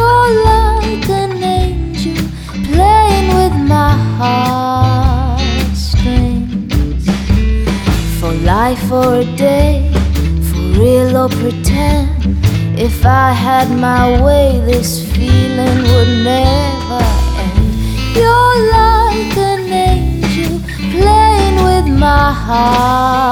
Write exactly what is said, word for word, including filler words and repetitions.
You're like an angel playing with my heartstrings. For life or a day, for real or pretend, if I had my way, this feeling would never end. You're like an angel playing with my heart.